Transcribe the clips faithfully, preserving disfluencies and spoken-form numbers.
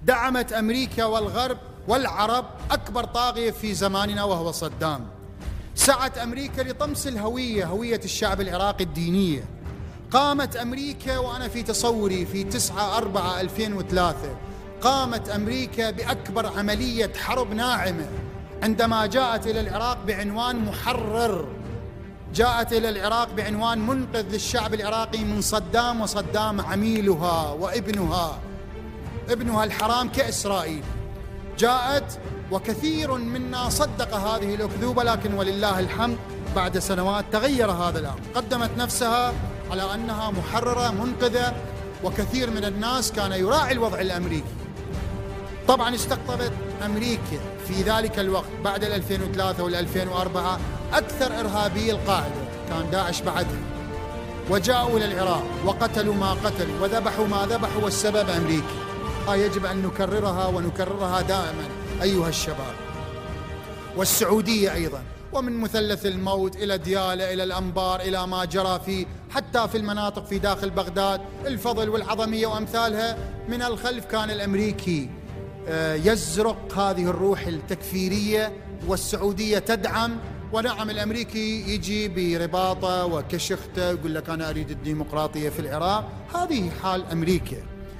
دعمت أمريكا والغرب والعرب أكبر طاغية في زماننا وهو صدام. سعت أمريكا لطمس الهوية، هوية الشعب العراقي الدينية. قامت أمريكا، وأنا في تصوري في تسعة أربعة ألفين وثلاثة قامت أمريكا بأكبر عملية حرب ناعمة عندما جاءت إلى العراق بعنوان محرر، جاءت إلى العراق بعنوان منقذ للشعب العراقي من صدام، وصدام عميلها وابنها ابنها الحرام كإسرائيل. جاءت وكثير منا صدق هذه الأكذوبة، لكن ولله الحمد بعد سنوات تغير هذا الأمر. قدمت نفسها على أنها محررة منقذة، وكثير من الناس كان يراعي الوضع الأمريكي. طبعا استقطبت أمريكا في ذلك الوقت بعد ألفين وثلاثة والألفين وأربعة أكثر إرهابي القاعدة، كان داعش بعدها، وجاءوا إلى العراق وقتلوا ما قتلوا وذبحوا ما ذبحوا، والسبب أمريكي. آه يجب أن نكررها ونكررها دائما أيها الشباب. والسعودية أيضا، ومن مثلث الموت إلى ديالى إلى الأنبار إلى ما جرى في حتى في المناطق في داخل بغداد، الفضل والعظمية وأمثالها، من الخلف كان الأمريكي يزرق هذه الروح التكفيرية، والسعودية تدعم. ونعم الأمريكي يجي برباطة وكشخته يقول لك أنا أريد الديمقراطية في العراق. هذه حال أمريكا.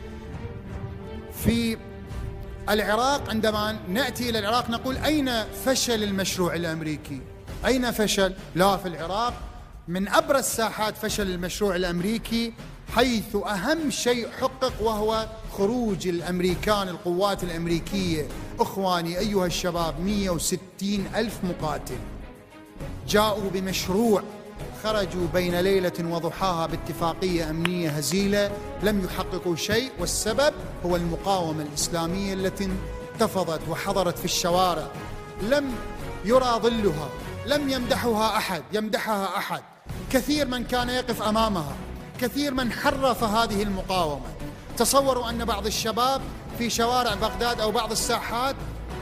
في العراق عندما نأتي إلى العراق نقول أين فشل المشروع الأمريكي؟ أين فشل؟ لا، في العراق من أبرز ساحات فشل المشروع الأمريكي، حيث أهم شيء حقق وهو خروج الأمريكان، القوات الأمريكية. أخواني أيها الشباب، مئة وستين ألف مقاتل جاءوا بمشروع، خرجوا بين ليلة وضحاها باتفاقية أمنية هزيلة، لم يحققوا شيء، والسبب هو المقاومة الإسلامية التي انتفضت وحضرت في الشوارع، لم يرى ظلها، لم يمدحها أحد يمدحها أحد. كثير من كان يقف أمامها، كثير من حرف هذه المقاومة. تصوروا أن بعض الشباب في شوارع بغداد أو بعض الساحات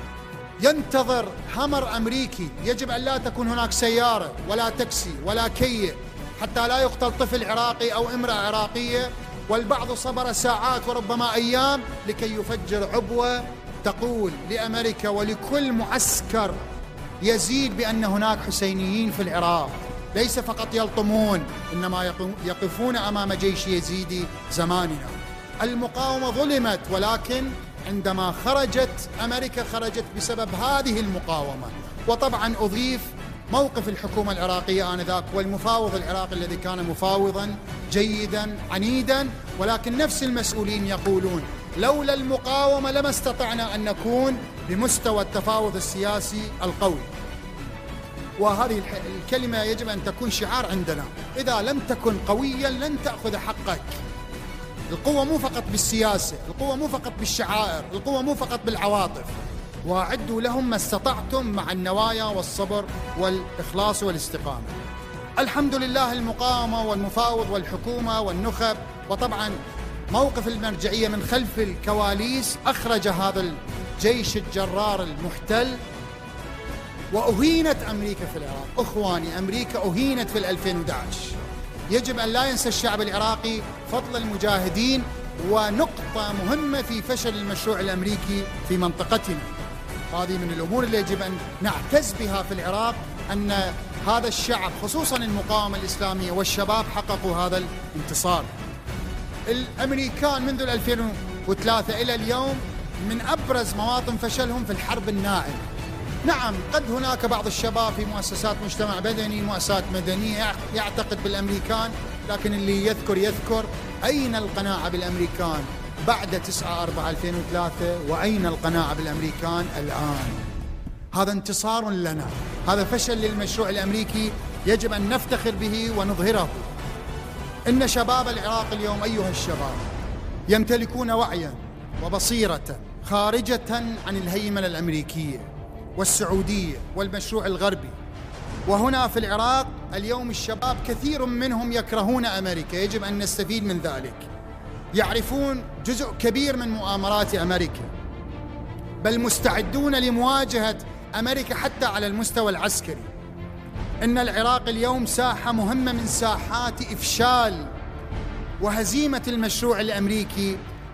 ينتظر همر أمريكي، يجب أن لا تكون هناك سيارة ولا تاكسي ولا كية حتى لا يقتل طفل عراقي أو امرأة عراقية، والبعض صبر ساعات وربما أيام لكي يفجر عبوة تقول لأمريكا ولكل معسكر يزيد بأن هناك حسينيين في العراق، ليس فقط يلطمون، إنما يقفون أمام جيش يزيدي زماننا. المقاومة ظلمت، ولكن عندما خرجت أمريكا خرجت بسبب هذه المقاومة. وطبعا أضيف موقف الحكومة العراقية آنذاك والمفاوض العراقي الذي كان مفاوضا جيدا عنيدا، ولكن نفس المسؤولين يقولون لولا المقاومة لما استطعنا أن نكون بمستوى التفاوض السياسي القوي. وهذه الكلمة يجب أن تكون شعار عندنا، إذا لم تكن قويا لن تأخذ حقك. القوة مو فقط بالسياسة، القوة مو فقط بالشعائر، القوة مو فقط بالعواطف. وأعدوا لهم ما استطعتم مع النوايا والصبر والإخلاص والاستقامة. الحمد لله المقاومة والمفاوض والحكومة والنخب، وطبعا موقف المرجعية من خلف الكواليس أخرج هذا الجيش الجرار المحتل. وأهينت أمريكا في العراق. أخواني، أمريكا أهينت في ألفين وأحد عشر. يجب أن لا ينسى الشعب العراقي فضل المجاهدين، ونقطة مهمة في فشل المشروع الأمريكي في منطقتنا. هذه من الأمور اللي يجب أن نعتز بها في العراق، أن هذا الشعب خصوصا المقاومة الإسلامية والشباب حققوا هذا الانتصار. الأمريكان منذ ألفين وثلاثة إلى اليوم من أبرز مواطن فشلهم في الحرب الناعمة. نعم، قد هناك بعض الشباب في مؤسسات مجتمع مدني، مؤسسات مدنية، يعتقد بالأمريكان، لكن اللي يذكر يذكر أين القناعة بالأمريكان بعد تسعة أربعة ألفين وثلاثة، وأين القناعة بالأمريكان الآن؟ هذا انتصار لنا، هذا فشل للمشروع الأمريكي يجب أن نفتخر به ونظهره. إن شباب العراق اليوم أيها الشباب يمتلكون وعيا وبصيرة خارجة عن الهيمنة الأمريكية والسعودية والمشروع الغربي. وهنا في العراق اليوم الشباب كثير منهم يكرهون أمريكا، يجب أن نستفيد من ذلك. يعرفون جزء كبير من مؤامرات أمريكا، بل مستعدون لمواجهة أمريكا حتى على المستوى العسكري. إن العراق اليوم ساحة مهمة من ساحات إفشال وهزيمة المشروع الأمريكي،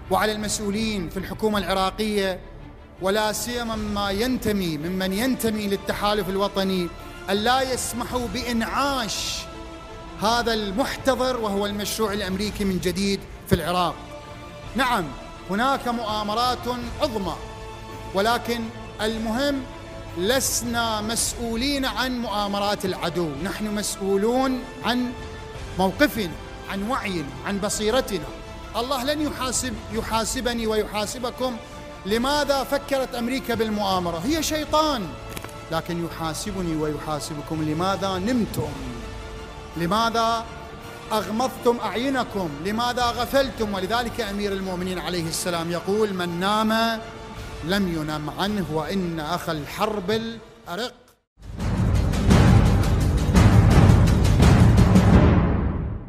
وعلى المسؤولين في الحكومة العراقية، ولا سيما ما ينتمي ممن ينتمي للتحالف الوطني، أن لا يسمحوا بإنعاش هذا المحتضر وهو المشروع الأمريكي من جديد في العراق. نعم، هناك مؤامرات عظمى، ولكن المهم لسنا مسؤولين عن مؤامرات العدو، نحن مسؤولون عن موقفنا، عن وعينا، عن بصيرتنا. الله لن يحاسب يحاسبني ويحاسبكم لماذا فكرت أمريكا بالمؤامرة، هي شيطان، لكن يحاسبني ويحاسبكم لماذا نمتم، لماذا أغمضتم أعينكم، لماذا غفلتم. ولذلك أمير المؤمنين عليه السلام يقول: من نام لم ينم عنه، وإن أخ الحرب الأرق.